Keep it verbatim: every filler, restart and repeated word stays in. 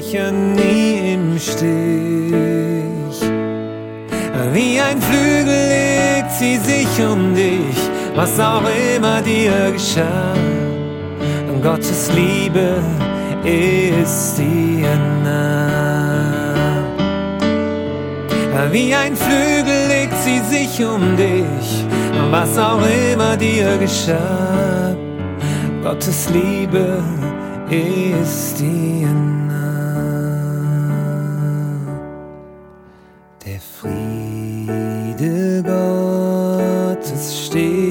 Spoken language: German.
sicher nie im Stich. Wie ein Flügel legt sie sich um dich, was auch immer dir geschah. Gottes Liebe ist dir nah. Wie ein Flügel legt sie sich um dich, was auch immer dir geschah. Gottes Liebe ist dir nah. Der Friede Gottes steht